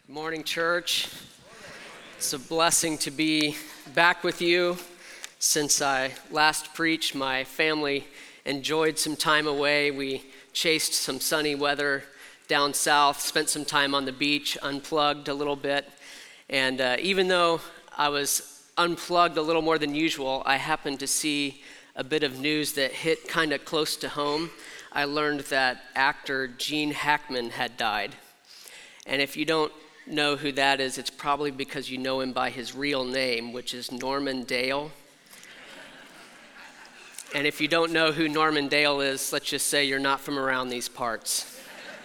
Good morning, church. It's a blessing to be back with you. Since I last preached, my family enjoyed some time away. We chased some sunny weather down south, spent some time on the beach, unplugged a little bit. And even though I was unplugged a little more than usual, I happened to see a bit of news that hit kind of close to home. I learned that actor Gene Hackman had died. And if you don't know who that is, it's probably because you know him by his real name, which is Norman Dale. And if you don't know who Norman Dale is, let's just say you're not from around these parts.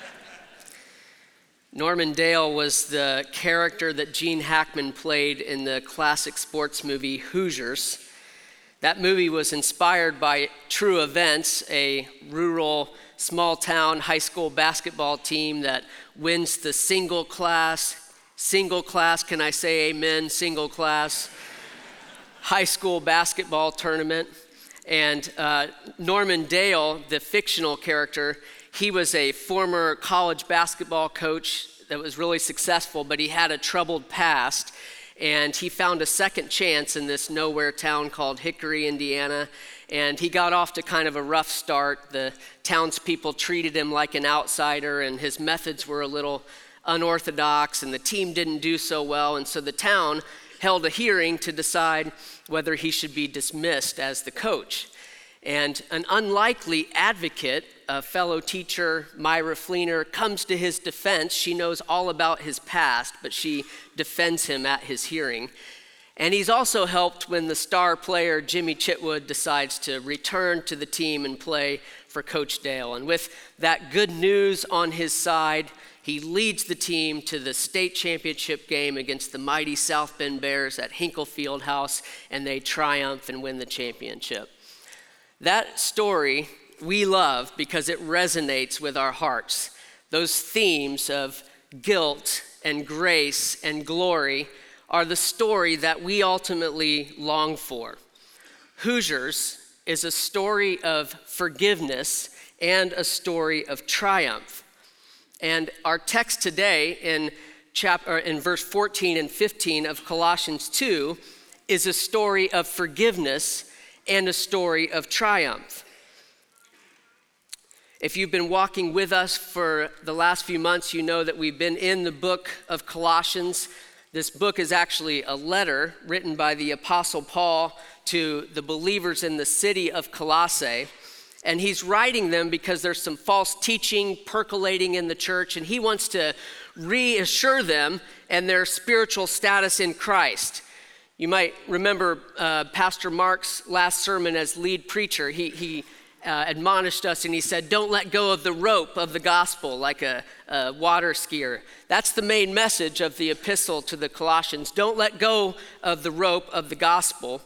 Norman Dale was the character that Gene Hackman played in the classic sports movie Hoosiers. That movie was inspired by true events, a rural, small-town high school basketball team that wins the single class, can I say amen, single class, high school basketball tournament. And Norman Dale, the fictional character, he was a former college basketball coach that was really successful, but he had a troubled past. And he found a second chance in this nowhere town called Hickory, Indiana. And he got off to kind of a rough start. The townspeople treated him like an outsider, and his methods were a little unorthodox, and the team didn't do so well. And so the town held a hearing to decide whether he should be dismissed as the coach. And an unlikely advocate, a fellow teacher, Myra Fleener, comes to his defense. She knows all about his past, but she defends him at his hearing. And he's also helped when the star player, Jimmy Chitwood, decides to return to the team and play for Coach Dale. And with that good news on his side, he leads the team to the state championship game against the mighty South Bend Bears at Hinkle Fieldhouse, and they triumph and win the championship. That story we love because it resonates with our hearts. Those themes of guilt and grace and glory are the story that we ultimately long for. Hoosiers is a story of forgiveness and a story of triumph. And our text today in verse 14 and 15 of Colossians 2 is a story of forgiveness and a story of triumph. If you've been walking with us for the last few months, you know that we've been in the book of Colossians. This book is actually a letter written by the Apostle Paul to the believers in the city of Colossae. And he's writing them because there's some false teaching percolating in the church, and he wants to reassure them and their spiritual status in Christ. You might remember Pastor Mark's last sermon as lead preacher. He admonished us and he said, don't let go of the rope of the gospel like a water skier. That's the main message of the epistle to the Colossians. Don't let go of the rope of the gospel.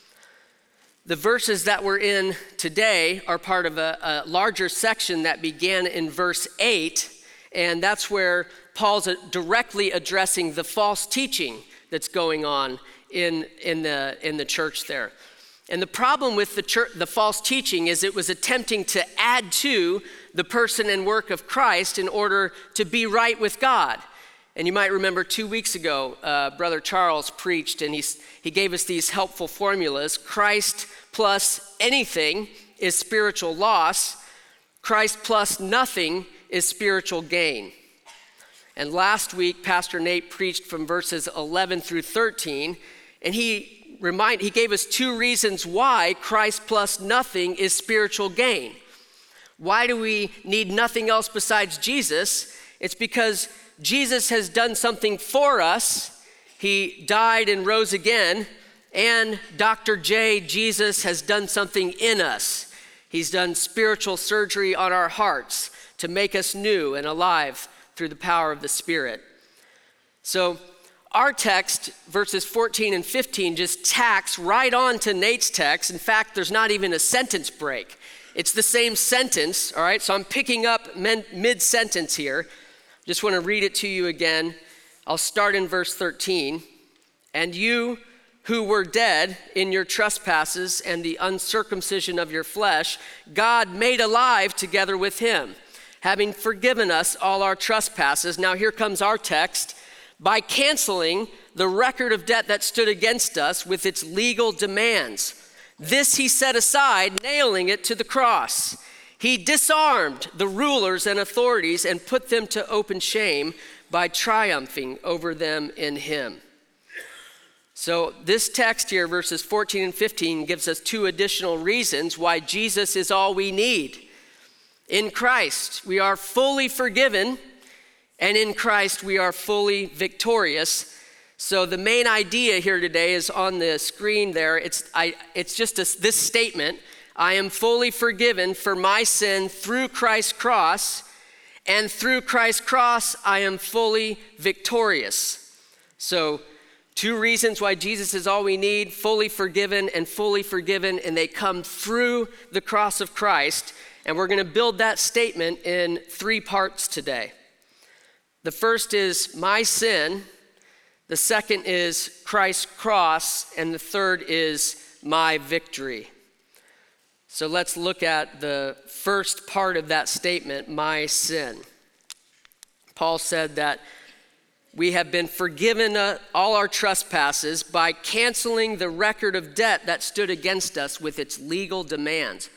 The verses that we're in today are part of a larger section that began in verse 8, and that's where Paul's directly addressing the false teaching that's going on in the church there. And the problem with the false teaching is it was attempting to add to the person and work of Christ in order to be right with God. And you might remember 2 weeks ago, Brother Charles preached, and he gave us these helpful formulas. Christ plus anything is spiritual loss. Christ plus nothing is spiritual gain. And last week, Pastor Nate preached from verses 11 through 13, and he gave us two reasons why Christ plus nothing is spiritual gain. Why do we need nothing else besides Jesus? It's because Jesus has done something for us. He died and rose again, and Dr. J, Jesus, has done something in us. He's done spiritual surgery on our hearts to make us new and alive through the power of the Spirit. So our text, verses 14 and 15, just tacks right on to Nate's text. In fact, there's not even a sentence break. It's the same sentence, all right? So I'm picking up mid-sentence here. Just want to read it to you again. I'll start in verse 13. And you who were dead in your trespasses and the uncircumcision of your flesh, God made alive together with him, having forgiven us all our trespasses. Now here comes our text. by canceling the record of debt that stood against us with its legal demands. This he set aside, nailing it to the cross. He disarmed the rulers and authorities and put them to open shame by triumphing over them in him. So this text here, verses 14 and 15, gives us two additional reasons why Jesus is all we need. In Christ, we are fully forgiven, and in Christ, we are fully victorious. So the main idea here today is on the screen there. It's just this statement: I am fully forgiven for my sin through Christ's cross, and through Christ's cross, I am fully victorious. So two reasons why Jesus is all we need: fully forgiven, and they come through the cross of Christ. And we're going to build that statement in three parts today. The first is my sin, the second is Christ's cross, and the third is my victory. So let's look at the first part of that statement, my sin. Paul said that we have been forgiven all our trespasses by canceling the record of debt that stood against us with its legal demands.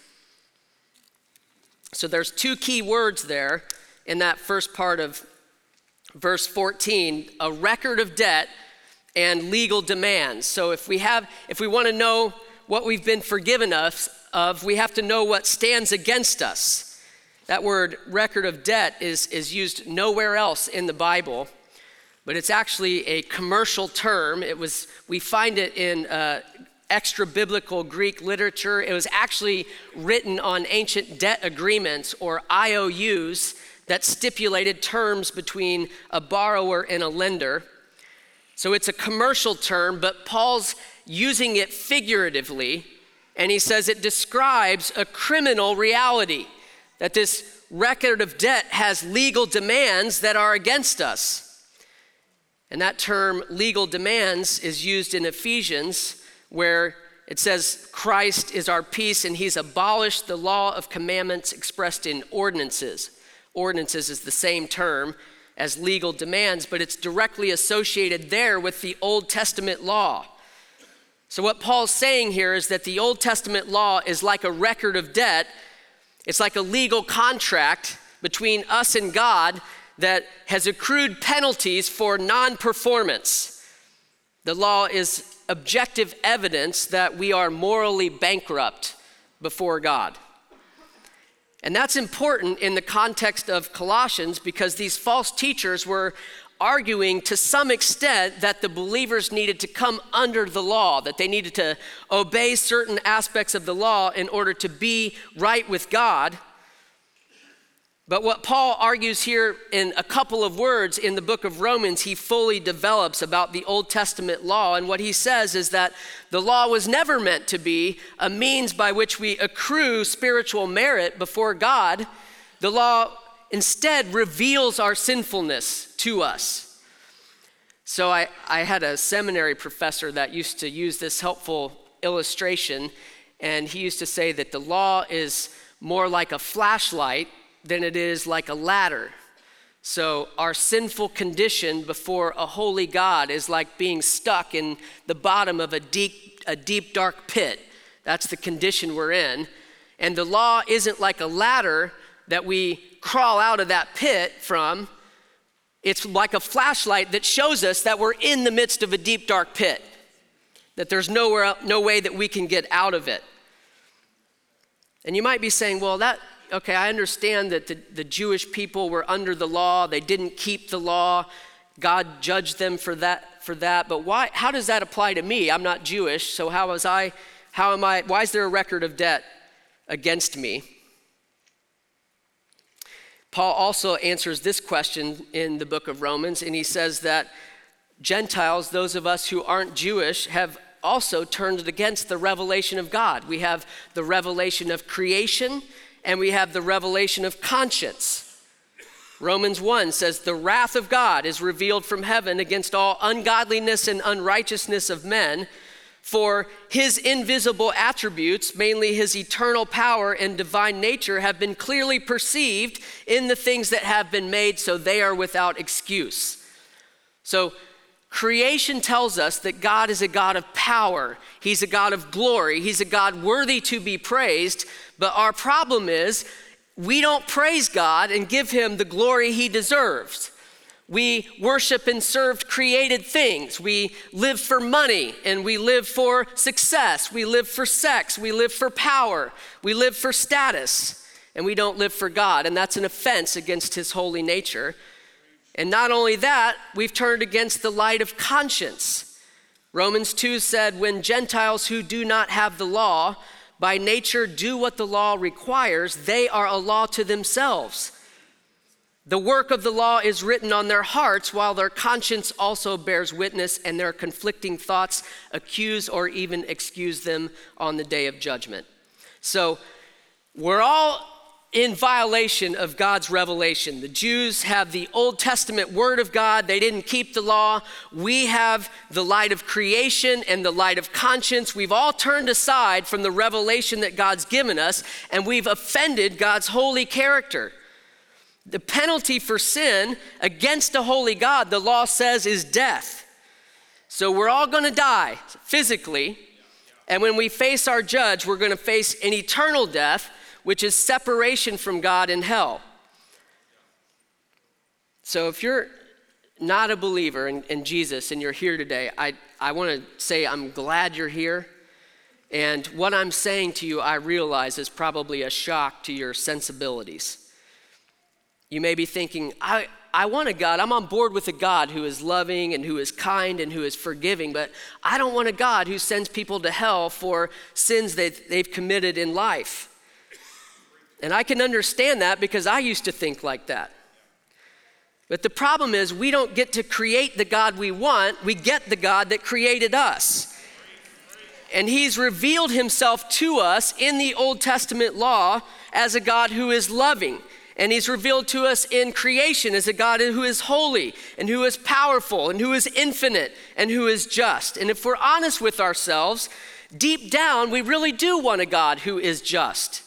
So there's two key words there in that first part of verse 14, a record of debt and legal demands. So if we want to know what we've been forgiven of, we have to know what stands against us. That word record of debt is used nowhere else in the Bible, but it's actually a commercial term. We find it in extra biblical Greek literature. It was actually written on ancient debt agreements, or IOUs, that stipulated terms between a borrower and a lender. So it's a commercial term, but Paul's using it figuratively, and he says it describes a criminal reality, that this record of debt has legal demands that are against us. And that term, legal demands, is used in Ephesians, where it says Christ is our peace and he's abolished the law of commandments expressed in ordinances. Ordinances is the same term as legal demands, but it's directly associated there with the Old Testament law. So what Paul's saying here is that the Old Testament law is like a record of debt. It's like a legal contract between us and God that has accrued penalties for non-performance. The law is objective evidence that we are morally bankrupt before God. And that's important in the context of Colossians, because these false teachers were arguing to some extent that the believers needed to come under the law, that they needed to obey certain aspects of the law in order to be right with God. But what Paul argues here in a couple of words in the book of Romans, he fully develops about the Old Testament law. And what he says is that the law was never meant to be a means by which we accrue spiritual merit before God. The law instead reveals our sinfulness to us. So I had a seminary professor that used to use this helpful illustration, and he used to say that the law is more like a flashlight than it is like a ladder. So our sinful condition before a holy God is like being stuck in the bottom of a deep dark pit. That's the condition we're in. And the law isn't like a ladder that we crawl out of that pit from. It's like a flashlight that shows us that we're in the midst of a deep dark pit, that there's no way that we can get out of it. And you might be saying, well, okay, I understand that the Jewish people were under the law. They didn't keep the law. God judged them for that. But why? How does that apply to me? I'm not Jewish, so why is there a record of debt against me? Paul also answers this question in the book of Romans, and he says that Gentiles, those of us who aren't Jewish, have also turned against the revelation of God. We have the revelation of creation, and we have the revelation of conscience. Romans 1 says, the wrath of God is revealed from heaven against all ungodliness and unrighteousness of men, for his invisible attributes, mainly his eternal power and divine nature, have been clearly perceived in the things that have been made, so they are without excuse. So creation tells us that God is a God of power. He's a God of glory. He's a God worthy to be praised. But our problem is we don't praise God and give him the glory he deserves. We worship and serve created things. We live for money and we live for success. We live for sex. We live for power. We live for status. And we don't live for God. And that's an offense against his holy nature. And not only that, we've turned against the light of conscience. Romans 2 said, when Gentiles who do not have the law, by nature do what the law requires, they are a law to themselves. The work of the law is written on their hearts, while their conscience also bears witness, and their conflicting thoughts accuse or even excuse them on the day of judgment. So we're all in violation of God's revelation. The Jews have the Old Testament word of God. They didn't keep the law. We have the light of creation and the light of conscience. We've all turned aside from the revelation that God's given us, and we've offended God's holy character. The penalty for sin against a holy God, the law says, is death. So we're all going to die physically. And when we face our judge, we're going to face an eternal death, which is separation from God in hell. So if you're not a believer in Jesus and you're here today, I want to say I'm glad you're here. And what I'm saying to you, I realize is probably a shock to your sensibilities. You may be thinking, I want a God. I'm on board with a God who is loving and who is kind and who is forgiving, but I don't want a God who sends people to hell for sins they've committed in life. And I can understand that because I used to think like that. But the problem is we don't get to create the God we want. We get the God that created us. And he's revealed himself to us in the Old Testament law as a God who is loving. And he's revealed to us in creation as a God who is holy and who is powerful and who is infinite and who is just. And if we're honest with ourselves, deep down, we really do want a God who is just.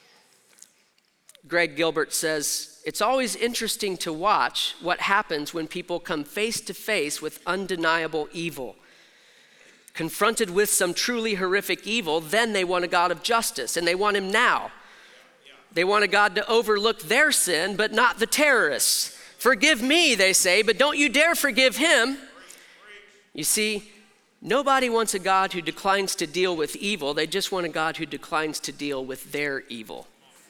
Greg Gilbert says, it's always interesting to watch what happens when people come face to face with undeniable evil. Confronted with some truly horrific evil, then they want a God of justice, and they want him now. They want a God to overlook their sin, but not the terrorists. Forgive me, they say, but don't you dare forgive him. You see, nobody wants a God who declines to deal with evil. They just want a God who declines to deal with their evil.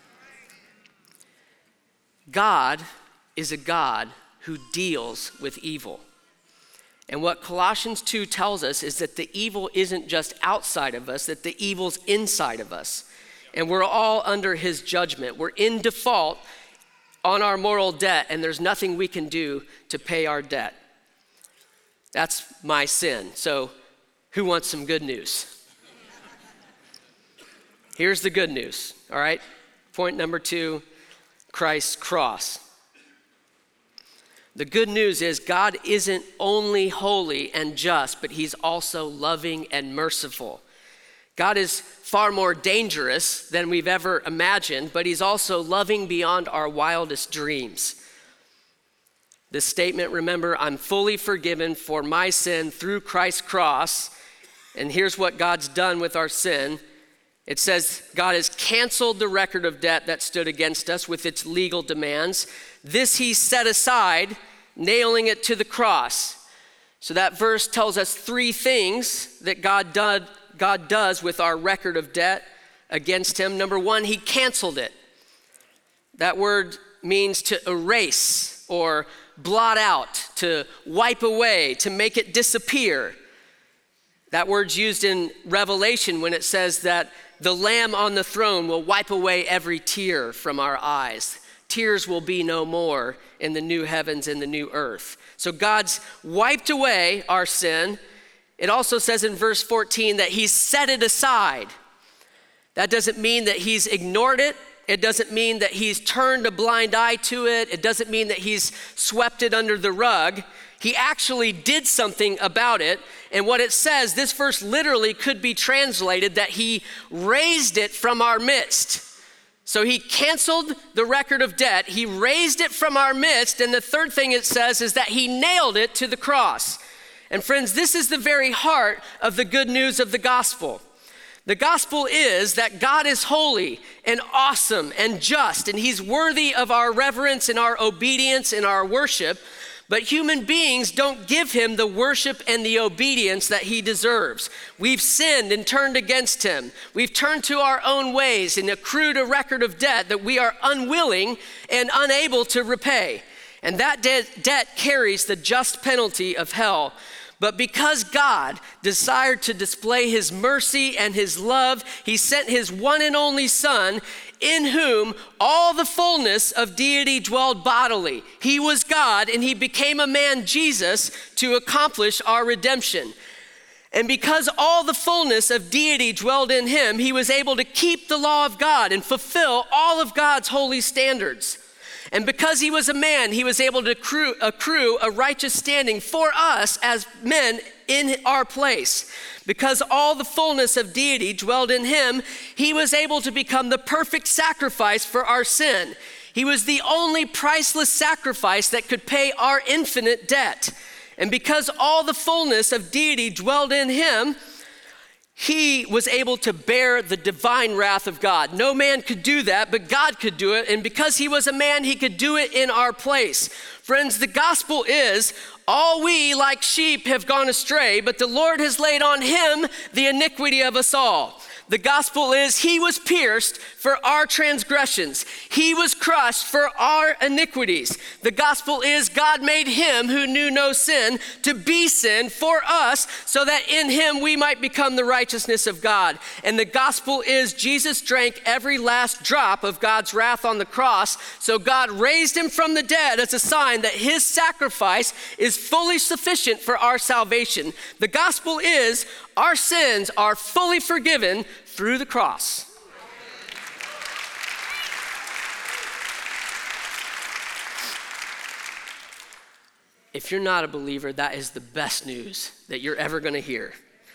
God is a God who deals with evil. And what Colossians 2 tells us is that the evil isn't just outside of us, that the evil's inside of us. And we're all under his judgment. We're in default on our moral debt, and there's nothing we can do to pay our debt. That's my sin. So who wants some good news? Here's the good news, all right? Point number 2, Christ's cross. The good news is God isn't only holy and just, but he's also loving and merciful. God is far more dangerous than we've ever imagined, but he's also loving beyond our wildest dreams. This statement, remember, I'm fully forgiven for my sin through Christ's cross. And here's what God's done with our sin. It says God has canceled the record of debt that stood against us with its legal demands. This he set aside, nailing it to the cross. So that verse tells us 3 things that God does with our record of debt against him. Number 1, he canceled it. That word means to erase or blot out, to wipe away, to make it disappear. That word's used in Revelation when it says that the Lamb on the throne will wipe away every tear from our eyes. Tears will be no more in the new heavens and the new earth. So God's wiped away our sin. It also says in verse 14 that he's set it aside. That doesn't mean that he's ignored it. It doesn't mean that he's turned a blind eye to it. It doesn't mean that he's swept it under the rug. He actually did something about it. And what it says, this verse literally could be translated that he raised it from our midst. So he canceled the record of debt. He raised it from our midst. And the third thing it says is that he nailed it to the cross. And friends, this is the very heart of the good news of the gospel. The gospel is that God is holy and awesome and just, and he's worthy of our reverence and our obedience and our worship. But human beings don't give him the worship and the obedience that he deserves. We've sinned and turned against him. We've turned to our own ways and accrued a record of debt that we are unwilling and unable to repay. And that debt carries the just penalty of hell. But because God desired to display his mercy and his love, he sent his one and only Son, in whom all the fullness of deity dwelled bodily. He was God, and he became a man, Jesus, to accomplish our redemption. And because all the fullness of deity dwelled in him, he was able to keep the law of God and fulfill all of God's holy standards. And because he was a man, he was able to accrue a righteous standing for us as men in our place. Because all the fullness of deity dwelled in him, he was able to become the perfect sacrifice for our sin. He was the only priceless sacrifice that could pay our infinite debt. And because all the fullness of deity dwelled in him, he was able to bear the divine wrath of God. No man could do that, but God could do it. And because he was a man, he could do it in our place. Friends, the gospel is, all we like sheep have gone astray, but the Lord has laid on him the iniquity of us all. The gospel is, he was pierced for our transgressions. He was crushed for our iniquities. The gospel is, God made him who knew no sin to be sin for us, so that in him we might become the righteousness of God. And the gospel is, Jesus drank every last drop of God's wrath on the cross, so God raised him from the dead as a sign that his sacrifice is fully sufficient for our salvation. The gospel is, our sins are fully forgiven through the cross. If you're not a believer, that is the best news that you're ever going to hear.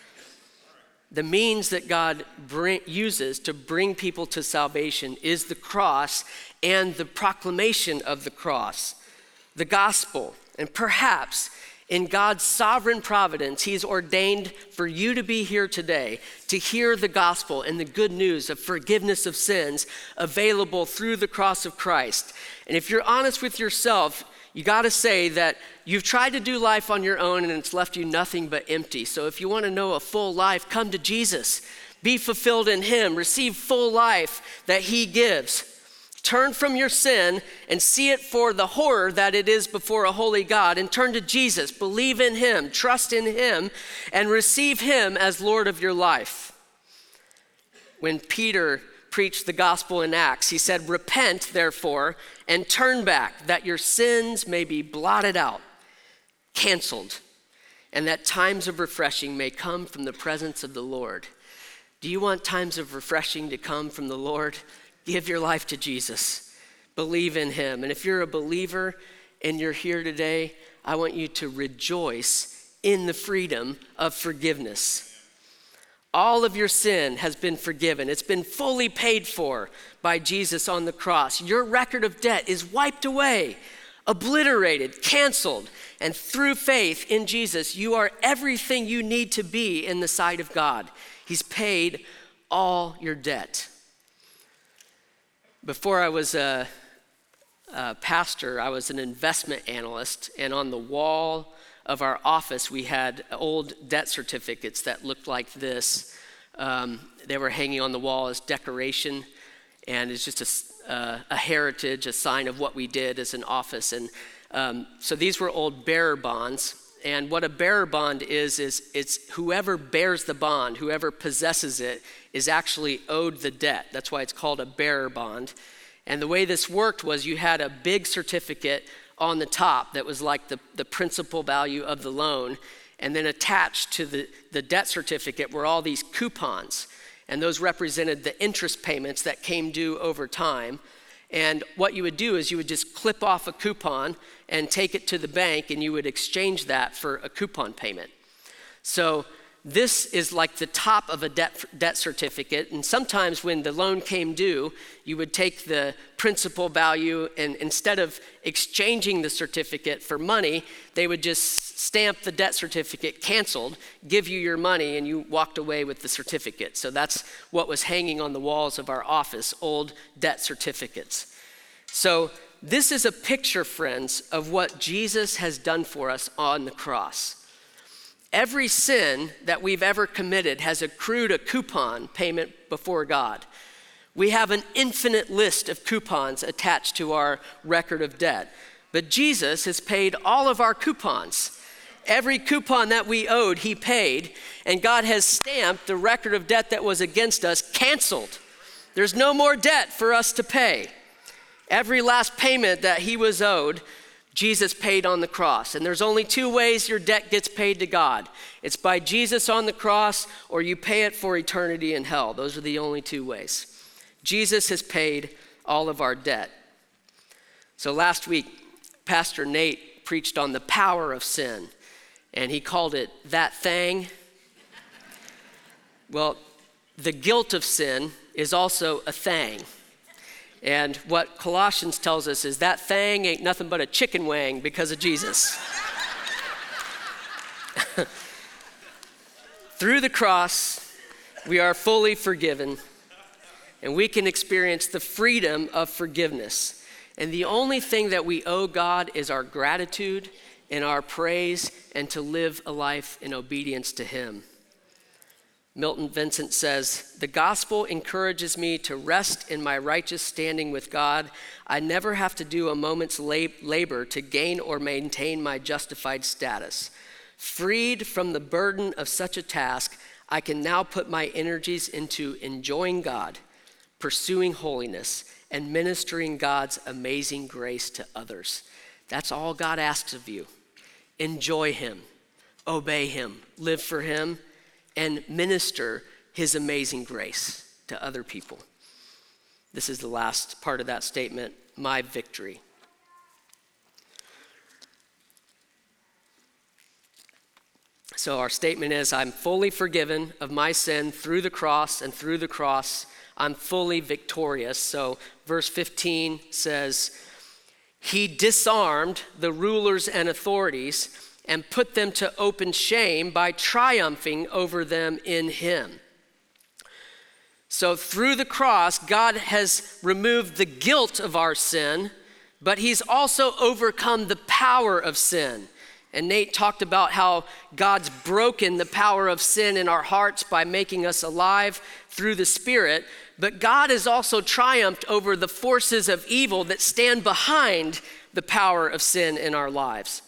The means that God uses to bring people to salvation is the cross and the proclamation of the cross, the gospel. And perhaps in God's sovereign providence, he's ordained for you to be here today to hear the gospel and the good news of forgiveness of sins available through the cross of Christ. And if you're honest with yourself, you got to say that you've tried to do life on your own and it's left you nothing but empty. So if you want to know a full life, come to Jesus. Be fulfilled in him. Receive full life that he gives. Turn from your sin and see it for the horror that it is before a holy God, and turn to Jesus. Believe in him, trust in him, and receive him as Lord of your life. When Peter preached the gospel in Acts, he said, "Repent, therefore, and turn back, that your sins may be blotted out," canceled, "and that times of refreshing may come from the presence of the Lord." Do you want times of refreshing to come from the Lord? Give your life to Jesus. Believe in him. And if you're a believer and you're here today, I want you to rejoice in the freedom of forgiveness. All of your sin has been forgiven. It's been fully paid for by Jesus on the cross. Your record of debt is wiped away, obliterated, canceled. And through faith in Jesus, you are everything you need to be in the sight of God. He's paid all your debt. Before I was a pastor, I was an investment analyst, and on the wall of our office, we had old debt certificates that looked like this. They were hanging on the wall as decoration, and it's just a heritage, a sign of what we did as an office. And so these were old bearer bonds. And what a bearer bond is it's whoever bears the bond, whoever possesses it, is actually owed the debt. That's why it's called a bearer bond. And the way this worked was you had a big certificate on the top that was like the principal value of the loan. And then attached to the debt certificate were all these coupons. And those represented the interest payments that came due over time. And what you would do is you would just clip off a coupon and take it to the bank, and you would exchange that for a coupon payment. So this is like the top of a debt certificate. And sometimes when the loan came due, you would take the principal value, and instead of exchanging the certificate for money, they would just stamp the debt certificate canceled, give you your money, and you walked away with the certificate. So that's what was hanging on the walls of our office, old debt certificates. So this is a picture, friends, of what Jesus has done for us on the cross. Every sin that we've ever committed has accrued a coupon payment before God. We have an infinite list of coupons attached to our record of debt. But Jesus has paid all of our coupons. Every coupon that we owed, he paid, and God has stamped the record of debt that was against us canceled. There's no more debt for us to pay. Every last payment that he was owed, Jesus paid on the cross. And there's only two ways your debt gets paid to God. It's by Jesus on the cross, or you pay it for eternity in hell. Those are the only two ways. Jesus has paid all of our debt. So last week, Pastor Nate preached on the power of sin, and he called it that thing. Well, the guilt of sin is also a thing. And what Colossians tells us is that thing ain't nothing but a chicken wing because of Jesus. Through the cross, we are fully forgiven, and we can experience the freedom of forgiveness. And the only thing that we owe God is our gratitude and our praise, and to live a life in obedience to him. Milton Vincent says, "The gospel encourages me to rest in my righteous standing with God. I never have to do a moment's labor to gain or maintain my justified status. Freed from the burden of such a task, I can now put my energies into enjoying God, pursuing holiness, and ministering God's amazing grace to others." That's all God asks of you. Enjoy him, obey him, live for him, and minister his amazing grace to other people. This is the last part of that statement, my victory. So our statement is, I'm fully forgiven of my sin through the cross, and through the cross, I'm fully victorious. So verse 15 says, he disarmed the rulers and authorities and put them to open shame by triumphing over them in him. So through the cross, God has removed the guilt of our sin, but he's also overcome the power of sin. And Nate talked about how God's broken the power of sin in our hearts by making us alive through the Spirit, but God has also triumphed over the forces of evil that stand behind the power of sin in our lives.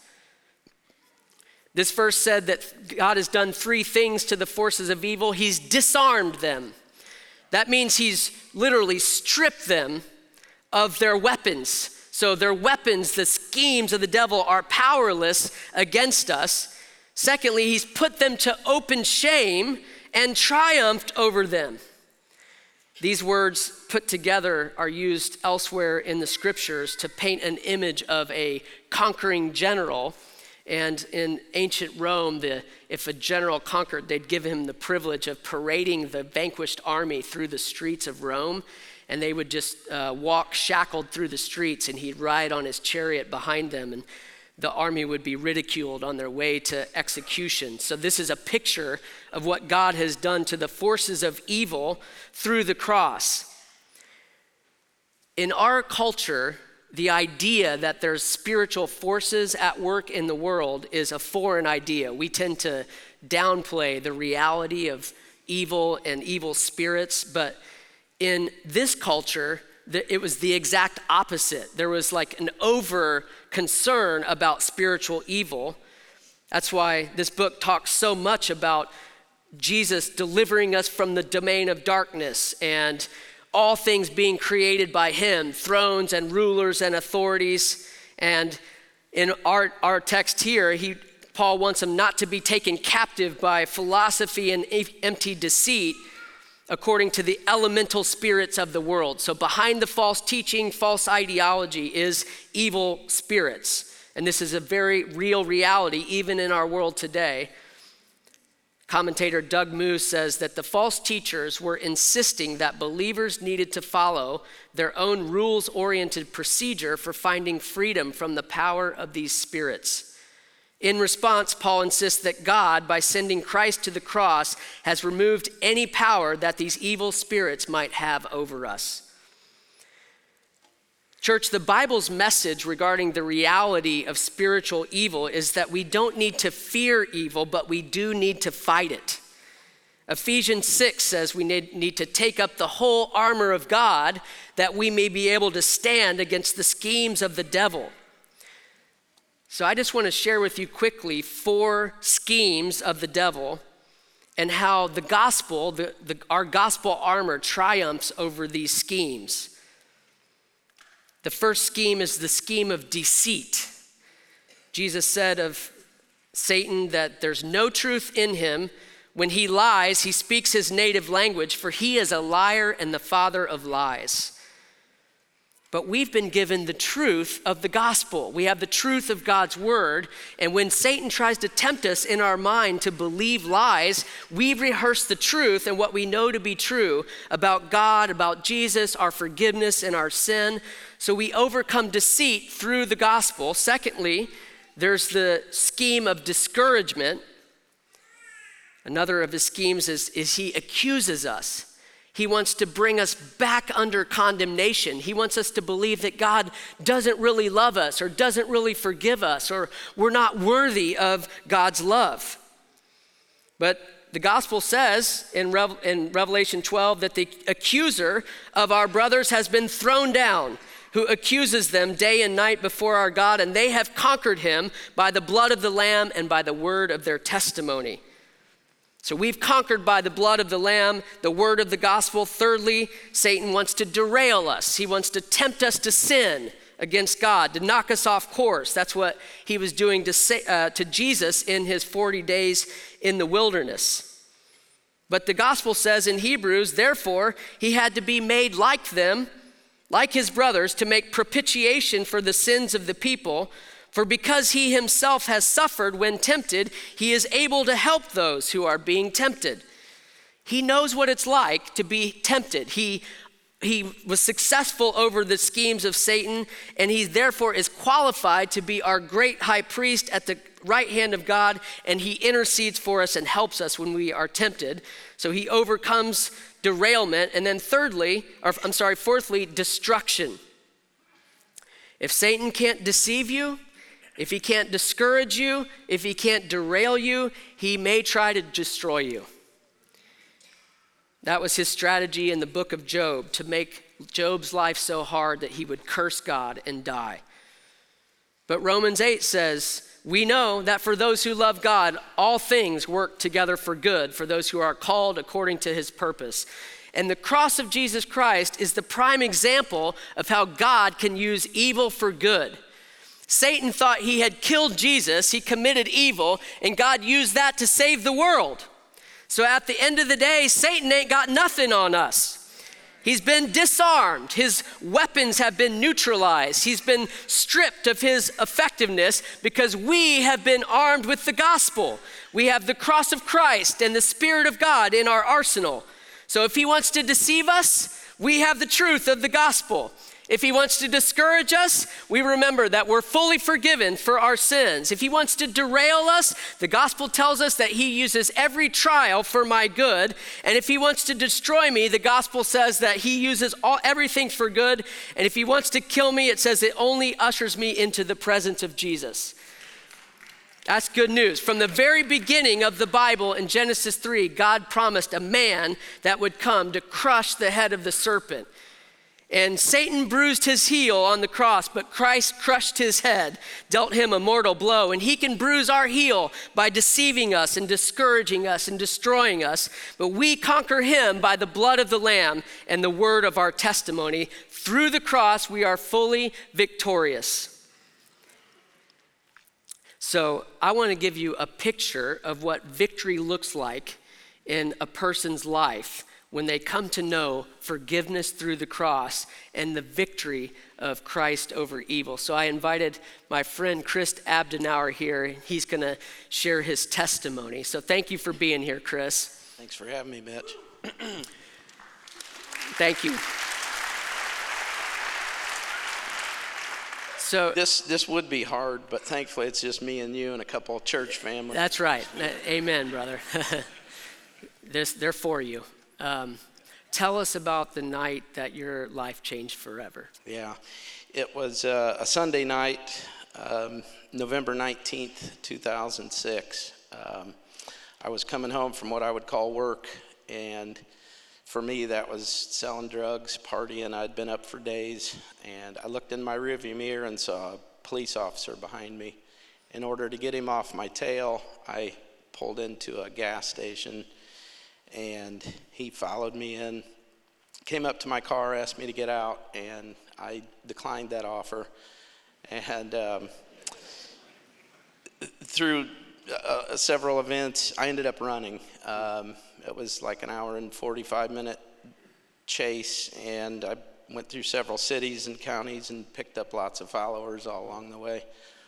This verse said that God has done three things to the forces of evil. He's disarmed them. That means he's literally stripped them of their weapons. So their weapons, the schemes of the devil, are powerless against us. Secondly, he's put them to open shame and triumphed over them. These words put together are used elsewhere in the scriptures to paint an image of a conquering general. And in ancient Rome, if a general conquered, they'd give him the privilege of parading the vanquished army through the streets of Rome. And they would just walk shackled through the streets, and he'd ride on his chariot behind them, and the army would be ridiculed on their way to execution. So this is a picture of what God has done to the forces of evil through the cross. In our culture, the idea that there's spiritual forces at work in the world is a foreign idea. We tend to downplay the reality of evil and evil spirits, but in this culture, it was the exact opposite. There was like an over concern about spiritual evil. That's why this book talks so much about Jesus delivering us from the domain of darkness and all things being created by him, thrones and rulers and authorities. And in our text here, Paul wants them not to be taken captive by philosophy and empty deceit, according to the elemental spirits of the world. So behind the false teaching, false ideology is evil spirits. And this is a very real reality, even in our world today. Commentator Doug Moo says that the false teachers were insisting that believers needed to follow their own rules-oriented procedure for finding freedom from the power of these spirits. In response, Paul insists that God, by sending Christ to the cross, has removed any power that these evil spirits might have over us. Church, the Bible's message regarding the reality of spiritual evil is that we don't need to fear evil, but we do need to fight it. Ephesians 6 says we need to take up the whole armor of God that we may be able to stand against the schemes of the devil. So I just want to share with you quickly 4 schemes of the devil and how the gospel, our gospel armor triumphs over these schemes. The first scheme is the scheme of deceit. Jesus said of Satan that there's no truth in him. When he lies, he speaks his native language, for he is a liar and the father of lies. But we've been given the truth of the gospel. We have the truth of God's word. And when Satan tries to tempt us in our mind to believe lies, we rehearse the truth and what we know to be true about God, about Jesus, our forgiveness, and our sin. So we overcome deceit through the gospel. Secondly, there's the scheme of discouragement. Another of his schemes is he accuses us. He wants to bring us back under condemnation. He wants us to believe that God doesn't really love us or doesn't really forgive us or we're not worthy of God's love. But the gospel says in Revelation 12 that the accuser of our brothers has been thrown down, who accuses them day and night before our God, and they have conquered him by the blood of the Lamb and by the word of their testimony. So we've conquered by the blood of the Lamb, the word of the gospel. Thirdly, Satan wants to derail us. He wants to tempt us to sin against God, to knock us off course. That's what he was doing to Jesus in his 40 days in the wilderness. But the gospel says in Hebrews, therefore, he had to be made like them, like his brothers, to make propitiation for the sins of the people. For because he himself has suffered when tempted, he is able to help those who are being tempted. He knows what it's like to be tempted. He was successful over the schemes of Satan, and he therefore is qualified to be our great high priest at the right hand of God, and he intercedes for us and helps us when we are tempted. So he overcomes derailment. And then fourthly, destruction. If Satan can't deceive you, if he can't discourage you, if he can't derail you, he may try to destroy you. That was his strategy in the book of Job, to make Job's life so hard that he would curse God and die. But Romans 8 says, we know that for those who love God, all things work together for good, for those who are called according to his purpose. And the cross of Jesus Christ is the prime example of how God can use evil for good. Satan thought he had killed Jesus, he committed evil, and God used that to save the world. So at the end of the day, Satan ain't got nothing on us. He's been disarmed. His weapons have been neutralized. He's been stripped of his effectiveness because we have been armed with the gospel. We have the cross of Christ and the Spirit of God in our arsenal. So if he wants to deceive us, we have the truth of the gospel. If he wants to discourage us, we remember that we're fully forgiven for our sins. If he wants to derail us, the gospel tells us that he uses every trial for my good. And if he wants to destroy me, the gospel says that he uses everything for good. And if he wants to kill me, it says it only ushers me into the presence of Jesus. That's good news. From the very beginning of the Bible in Genesis 3, God promised a man that would come to crush the head of the serpent. And Satan bruised his heel on the cross, but Christ crushed his head, dealt him a mortal blow. And he can bruise our heel by deceiving us and discouraging us and destroying us. But we conquer him by the blood of the Lamb and the word of our testimony. Through the cross, we are fully victorious. So I want to give you a picture of what victory looks like in a person's life when they come to know forgiveness through the cross and the victory of Christ over evil. So I invited my friend Chris Abdenauer here. He's going to share his testimony. So thank you for being here, Chris. Thanks for having me, Mitch. Thank you. So This would be hard, but thankfully it's just me and you and a couple of church family. that's right. Amen, brother. They're for you. Tell us about the night that your life changed forever. Yeah, it was a Sunday night, November 19th, 2006. I was coming home from what I would call work, and for me that was selling drugs, partying. I'd been up for days, and I looked in my rearview mirror and saw a police officer behind me. In order to get him off my tail, I pulled into a gas station, and he followed me in, came up to my car, asked me to get out, and I declined that offer. And through several events, I ended up running. It was like an hour and 45-minute chase, and I went through several cities and counties and picked up lots of followers all along the way.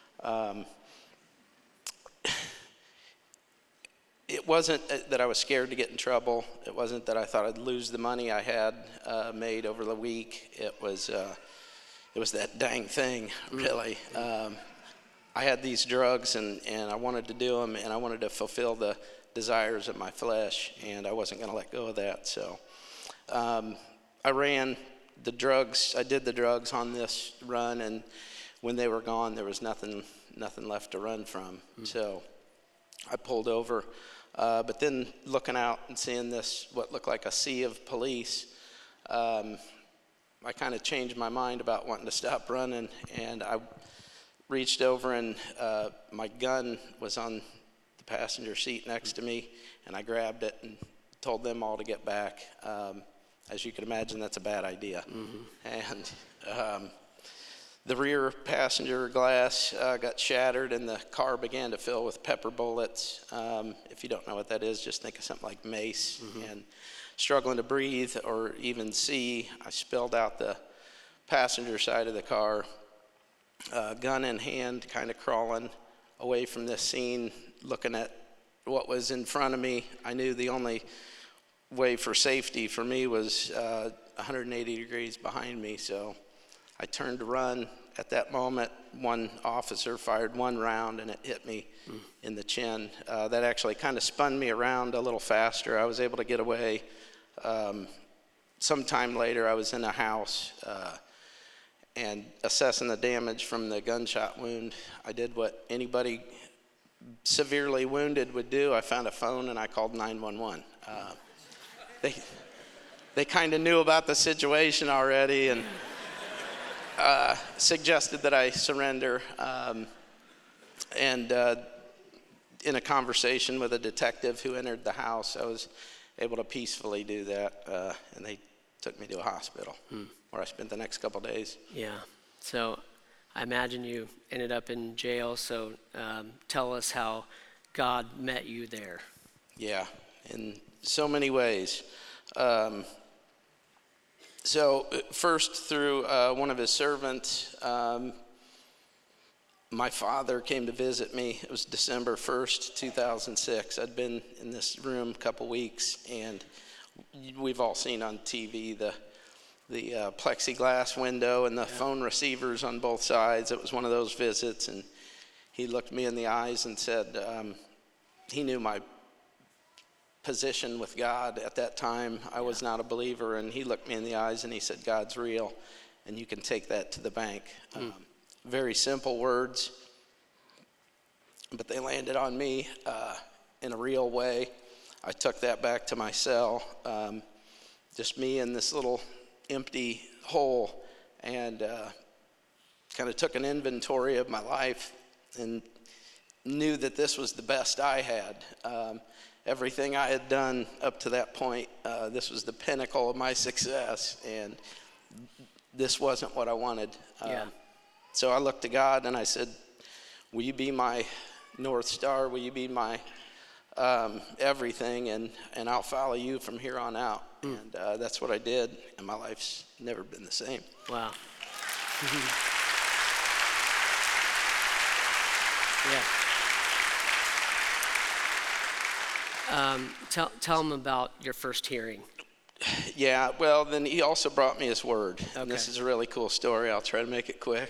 It wasn't that I was scared to get in trouble. It wasn't that I thought I'd lose the money I had made over the week. It was that dang thing, really. I had these drugs, and I wanted to do them, and I wanted to fulfill the desires of my flesh, and I wasn't going to let go of that. So I ran the drugs. I did the drugs on this run, and when they were gone, there was nothing left to run from. So I pulled over. But then looking out and seeing this, what looked like a sea of police, I kind of changed my mind about wanting to stop running, and I reached over, and my gun was on the passenger seat next to me, and I grabbed it and told them all to get back. As you can imagine, that's a bad idea. And the rear passenger glass got shattered, and the car began to fill with pepper bullets. If you don't know what that is, just think of something like mace. And struggling to breathe or even see, I spilled out the passenger side of the car, gun in hand, kind of crawling away from this scene, looking at what was in front of me. I knew the only way for safety for me was 180 degrees behind me, so I turned to run. At that moment, one officer fired one round, and it hit me in the chin. That actually kind of spun me around a little faster. I was able to get away. Sometime later, I was in a house and assessing the damage from the gunshot wound. I did what anybody severely wounded would do. I found a phone, and I called 911. They kind of knew about the situation already, and suggested that I surrender, and in a conversation with a detective who entered the house, I was able to peacefully do that, and they took me to a hospital where I spent the next couple days. Yeah, so I imagine you ended up in jail, so tell us how God met you there. Yeah, in so many ways. So first, through one of his servants, my father came to visit me. It was December 1st, 2006. I'd been in this room a couple weeks, and we've all seen on TV the plexiglass window and the phone receivers on both sides. It was one of those visits, and he looked me in the eyes and said he knew my position with God at that time. I was not a believer, and he looked me in the eyes and he said, God's real, and you can take that to the bank. Very simple words, but they landed on me in a real way. I took that back to my cell, just me in this little empty hole, and kind of took an inventory of my life and knew that this was the best I had. Everything I had done up to that point, this was the pinnacle of my success, and this wasn't what I wanted. So I looked to God and I said, will you be my North Star? Will you be my everything? And I'll follow you from here on out. And that's what I did, and my life's never been the same. Wow. Yeah. Tell them about your first hearing. Yeah, well, then he also brought me his word. Okay. And this is a really cool story. I'll try to make it quick.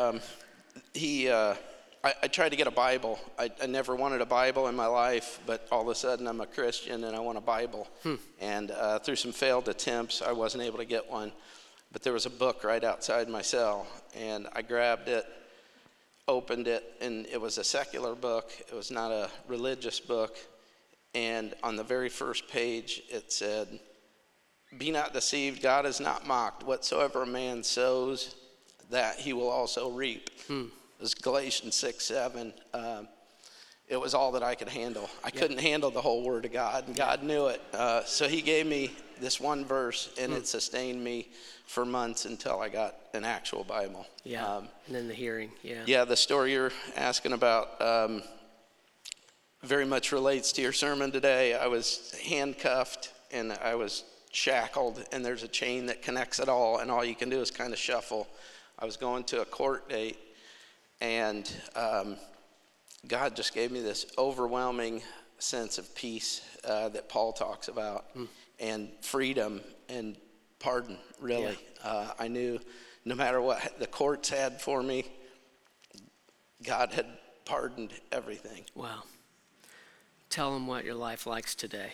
I tried to get a Bible. I never wanted a Bible in my life, but all of a sudden I'm a Christian and I want a Bible. And through some failed attempts, I wasn't able to get one. But there was a book right outside my cell, and I grabbed it, opened it, and it was a secular book. It was not a religious book. And on the very first page, it said, "Be not deceived, God is not mocked. Whatsoever a man sows, that he will also reap." It was Galatians 6:7. It was all that I could handle. I couldn't handle the whole Word of God, and God knew it. So he gave me this one verse, and it sustained me for months until I got an actual Bible. Yeah, and then the hearing, yeah. Yeah, the story you're asking about very much relates to your sermon today. I was handcuffed, and I was shackled, and there's a chain that connects it all, and all you can do is kind of shuffle. I was going to a court date, and God just gave me this overwhelming sense of peace that Paul talks about, and freedom and pardon, really. Yeah. I knew no matter what the courts had for me, God had pardoned everything. Wow. Tell them what your life likes today.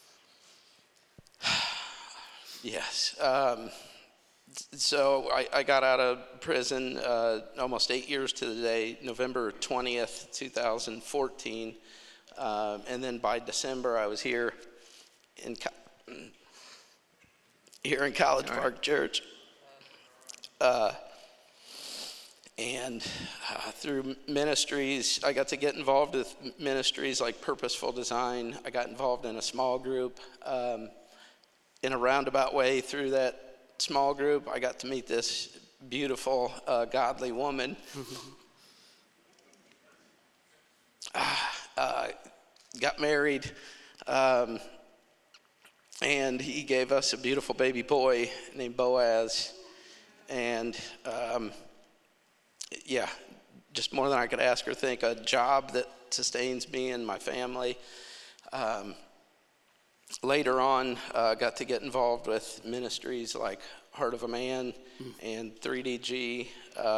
Yes. So I got out of prison almost 8 years to the day, November 20th, 2014. And then by December, I was here in College Park Church. And through ministries, I got to get involved with ministries like Purposeful Design. I got involved in a small group. In a roundabout way through that small group, I got to meet this beautiful, godly woman. Got married, and he gave us a beautiful baby boy named Boaz. And yeah, just more than I could ask or think, a job that sustains me and my family. Later on, got to get involved with ministries like Heart of a Man and 3DG.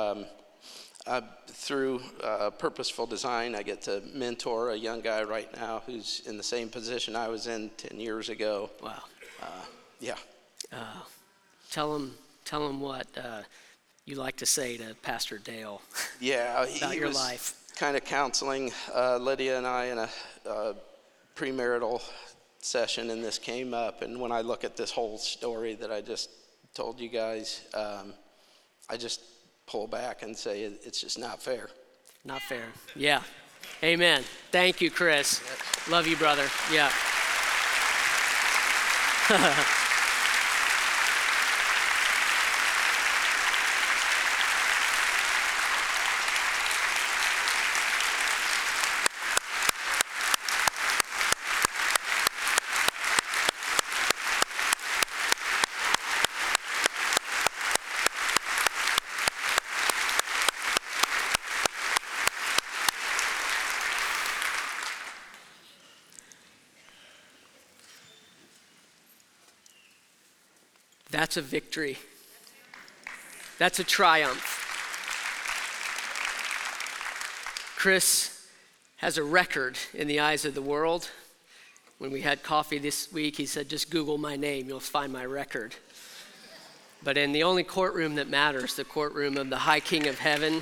Through Purposeful Design, I get to mentor a young guy right now who's in the same position I was in 10 years ago. Wow. Yeah. Tell them what you like to say to Pastor Dale. Yeah, about he your was life. kind of counseling Lydia and I in a premarital session, and this came up. And when I look at this whole story that I just told you guys, I just pull back and say it's just not fair. Not fair. Yeah. Amen. Thank you, Chris. Love you, brother. Yeah. That's a victory. That's a triumph. Chris has a record in the eyes of the world. When we had coffee this week, he said, just Google my name, you'll find my record. But in the only courtroom that matters, the courtroom of the High King of Heaven,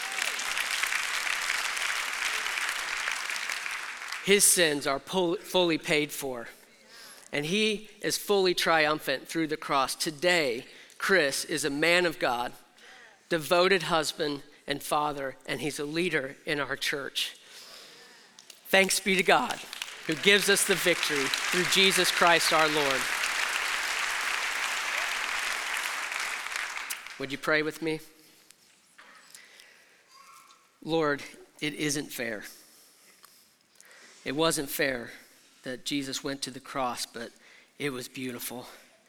his sins are fully paid for. And he is fully triumphant through the cross. Today, Chris is a man of God, devoted husband and father, and he's a leader in our church. Thanks be to God, who gives us the victory through Jesus Christ our Lord. Would you pray with me? Lord, it isn't fair. It wasn't fair that Jesus went to the cross, but it was beautiful.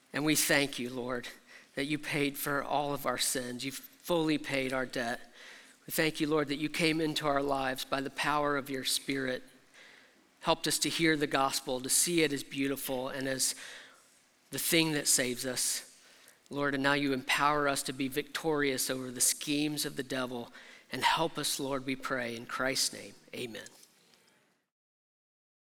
And we thank you, Lord, that you paid for all of our sins. You've fully paid our debt. We thank you, Lord, that you came into our lives by the power of your Spirit, helped us to hear the gospel, to see it as beautiful and as the thing that saves us. Lord, and now you empower us to be victorious over the schemes of the devil. And help us, Lord, we pray. In Christ's name, amen.